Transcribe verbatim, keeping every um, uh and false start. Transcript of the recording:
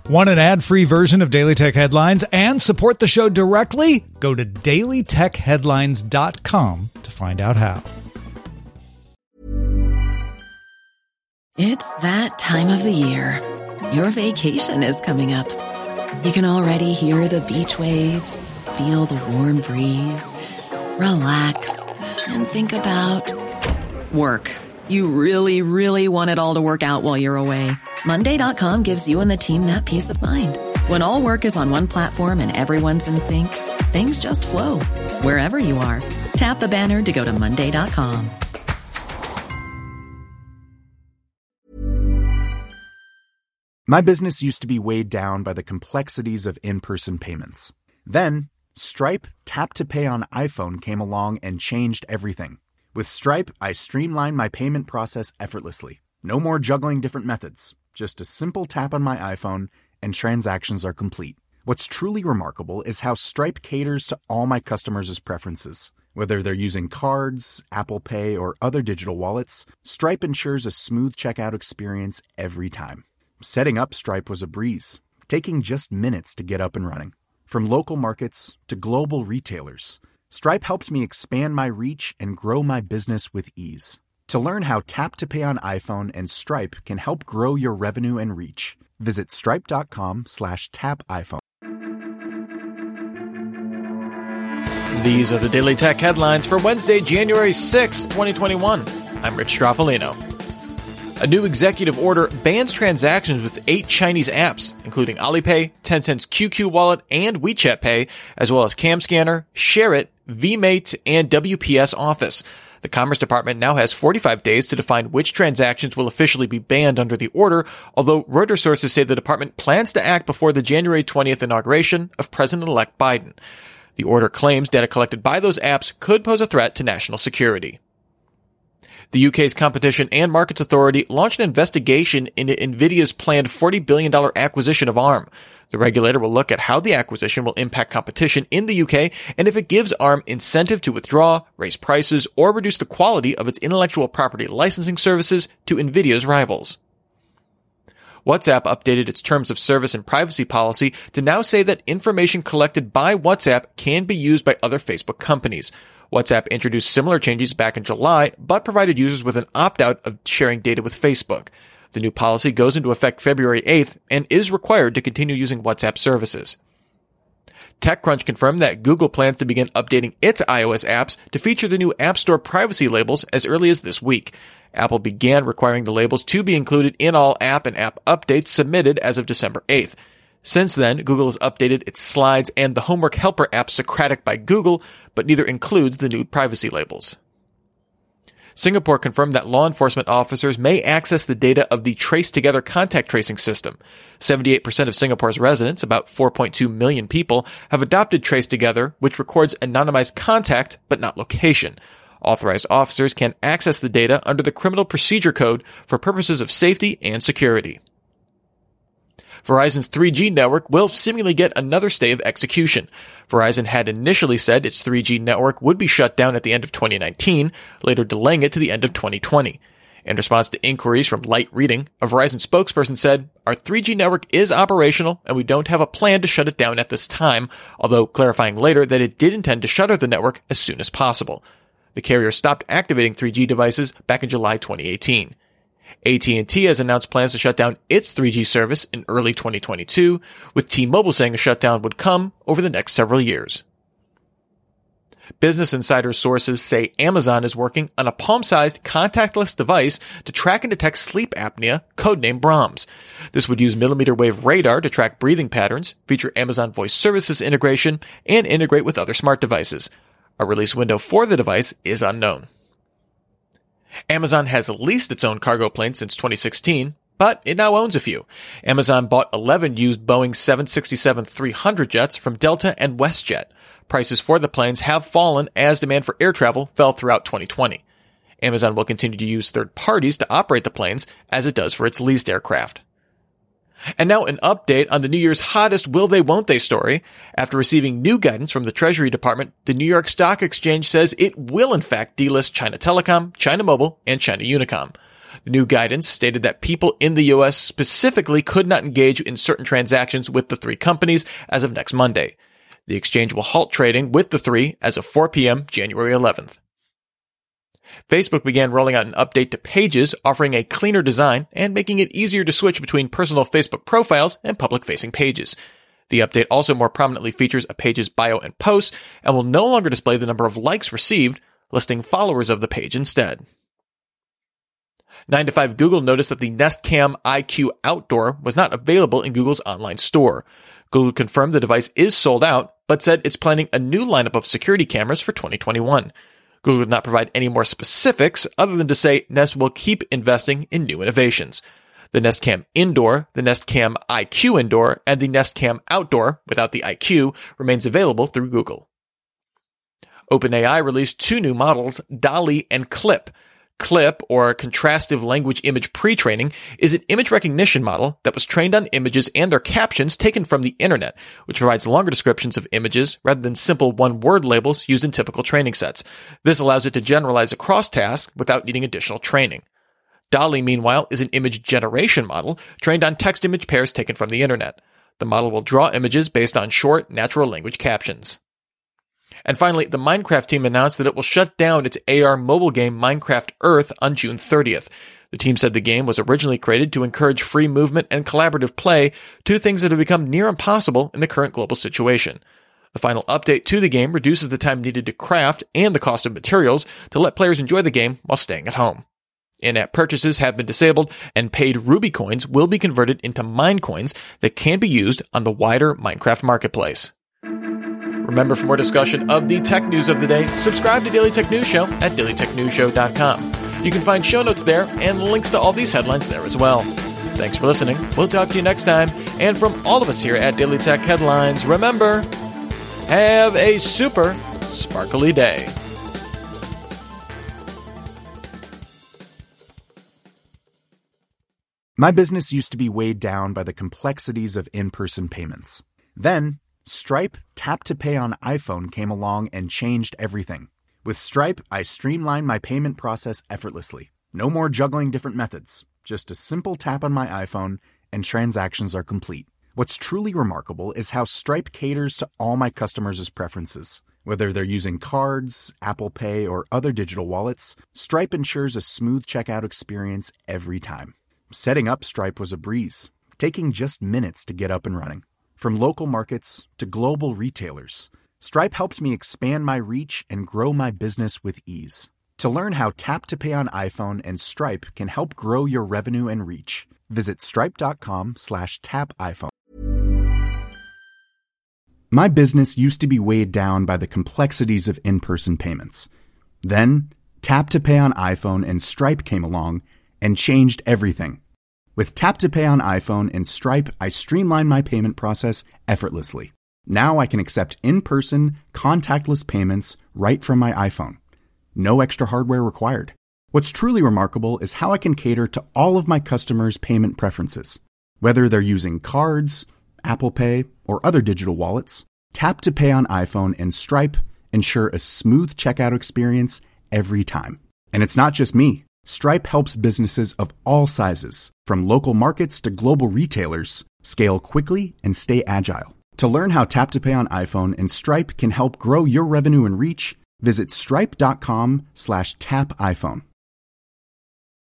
Want an ad-free version of Daily Tech Headlines and support the show directly? Go to daily tech headlines dot com to find out how. It's that time of the year. Your vacation is coming up. You can already hear the beach waves, feel the warm breeze, relax, and think about work. You really, really want it all to work out while you're away. Monday dot com gives you and the team that peace of mind. When all work is on one platform and everyone's in sync, things just flow. Wherever you are, tap the banner to go to monday dot com. My business used to be weighed down by the complexities of in-person payments. Then, Stripe Tap to Pay on iPhone came along and changed everything. With Stripe, I streamlined my payment process effortlessly. No more juggling different methods. Just a simple tap on my iPhone and transactions are complete. What's truly remarkable is how Stripe caters to all my customers' preferences. Whether they're using cards, Apple Pay, or other digital wallets, Stripe ensures a smooth checkout experience every time. Setting up Stripe was a breeze, taking just minutes to get up and running. From local markets to global retailers, Stripe helped me expand my reach and grow my business with ease. To learn how Tap to Pay on iPhone and Stripe can help grow your revenue and reach, visit stripe.com slash tap iPhone. These are the Daily Tech Headlines for Wednesday, January sixth, twenty twenty-one. I'm Rich Stroffolino. A new executive order bans transactions with eight Chinese apps, including Alipay, Tencent's Q Q Wallet, and WeChat Pay, as well as CamScanner, ShareIt, VMate, and W P S Office. The Commerce Department now has forty-five days to define which transactions will officially be banned under the order, although Reuters sources say the department plans to act before the January twentieth inauguration of President-elect Biden. The order claims data collected by those apps could pose a threat to national security. The U K's Competition and Markets Authority launched an investigation into NVIDIA's planned forty billion dollars acquisition of ARM. The regulator will look at how the acquisition will impact competition in the U K and if it gives ARM incentive to withdraw, raise prices, or reduce the quality of its intellectual property licensing services to NVIDIA's rivals. WhatsApp updated its terms of service and privacy policy to now say that information collected by WhatsApp can be used by other Facebook companies. WhatsApp introduced similar changes back in July, but provided users with an opt-out of sharing data with Facebook. The new policy goes into effect February eighth and is required to continue using WhatsApp services. TechCrunch confirmed that Google plans to begin updating its iOS apps to feature the new App Store privacy labels as early as this week. Apple began requiring the labels to be included in all app and app updates submitted as of December eighth. Since then, Google has updated its Slides and the Homework Helper app Socratic by Google, but neither includes the new privacy labels. Singapore confirmed that law enforcement officers may access the data of the Trace Together contact tracing system. seventy-eight percent of Singapore's residents, about four point two million people, have adopted Trace Together, which records anonymized contact but not location. Authorized officers can access the data under the Criminal Procedure Code for purposes of safety and security. Verizon's three G network will seemingly get another stay of execution. Verizon had initially said its three G network would be shut down at the end of twenty nineteen, later delaying it to the end of twenty twenty. In response to inquiries from Light Reading, a Verizon spokesperson said, "Our three G network is operational and we don't have a plan to shut it down at this time," although clarifying later that it did intend to shutter the network as soon as possible. The carrier stopped activating three G devices back in July twenty eighteen. A T and T has announced plans to shut down its three G service in early twenty twenty-two, with T-Mobile saying a shutdown would come over the next several years. Business Insider sources say Amazon is working on a palm-sized contactless device to track and detect sleep apnea, codenamed Brahms. This would use millimeter wave radar to track breathing patterns, feature Amazon Voice Services integration, and integrate with other smart devices. A release window for the device is unknown. Amazon has leased its own cargo planes since twenty sixteen, but it now owns a few. Amazon bought eleven used Boeing seven sixty-seven three hundred jets from Delta and WestJet. Prices for the planes have fallen as demand for air travel fell throughout twenty twenty. Amazon will continue to use third parties to operate the planes as it does for its leased aircraft. And now an update on the New Year's hottest will they won't they story. After receiving new guidance from the Treasury Department, the New York Stock Exchange says it will in fact delist China Telecom, China Mobile, and China Unicom. The The new guidance stated that people in the U S specifically could not engage in certain transactions with the three companies as of next Monday. The exchange will halt trading with the three as of four p.m. January eleventh. Facebook began rolling out an update to Pages, offering a cleaner design and making it easier to switch between personal Facebook profiles and public-facing pages. The update also more prominently features a page's bio and posts and will no longer display the number of likes received, listing followers of the page instead. nine to five Google noticed that the Nest Cam I Q Outdoor was not available in Google's online store. Google confirmed the device is sold out, but said it's planning a new lineup of security cameras for twenty twenty-one. Google did not provide any more specifics other than to say Nest will keep investing in new innovations. The Nest Cam Indoor, the Nest Cam I Q Indoor, and the Nest Cam Outdoor, without the I Q, remains available through Google. OpenAI released two new models, DALL-E and CLIP. CLIP, or Contrastive Language Image Pre-training, is an image recognition model that was trained on images and their captions taken from the internet, which provides longer descriptions of images rather than simple one-word labels used in typical training sets. This allows it to generalize across tasks without needing additional training. DALL-E, meanwhile, is an image generation model trained on text-image pairs taken from the internet. The model will draw images based on short, natural language captions. And finally, the Minecraft team announced that it will shut down its A R mobile game Minecraft Earth on June thirtieth. The team said the game was originally created to encourage free movement and collaborative play, two things that have become near impossible in the current global situation. The final update to the game reduces the time needed to craft and the cost of materials to let players enjoy the game while staying at home. In-app purchases have been disabled, and paid Ruby coins will be converted into Minecoins that can be used on the wider Minecraft marketplace. Remember, for more discussion of the tech news of the day, subscribe to Daily Tech News Show at daily tech news show dot com. You can find show notes there and links to all these headlines there as well. Thanks for listening. We'll talk to you next time. And from all of us here at Daily Tech Headlines, remember, have a super sparkly day. My business used to be weighed down by the complexities of in-person payments. Then, Stripe Tap to Pay on iPhone came along and changed everything. With Stripe, I streamlined my payment process effortlessly. No more juggling different methods. Just a simple tap on my iPhone and transactions are complete. What's truly remarkable is how Stripe caters to all my customers' preferences. Whether they're using cards, Apple Pay, or other digital wallets, Stripe ensures a smooth checkout experience every time. Setting up Stripe was a breeze, taking just minutes to get up and running. From local markets to global retailers, Stripe helped me expand my reach and grow my business with ease. To learn how Tap to Pay on iPhone and Stripe can help grow your revenue and reach, visit stripe.com slash tap iPhone. My business used to be weighed down by the complexities of in-person payments. Then, Tap to Pay on iPhone and Stripe came along and changed everything. With Tap to Pay on iPhone and Stripe, I streamlined my payment process effortlessly. Now I can accept in-person, contactless payments right from my iPhone. No extra hardware required. What's truly remarkable is how I can cater to all of my customers' payment preferences. Whether they're using cards, Apple Pay, or other digital wallets, Tap to Pay on iPhone and Stripe ensure a smooth checkout experience every time. And it's not just me. Stripe helps businesses of all sizes, from local markets to global retailers, scale quickly and stay agile. To learn how Tap to Pay on iPhone and Stripe can help grow your revenue and reach, visit stripe.com slash tap iPhone.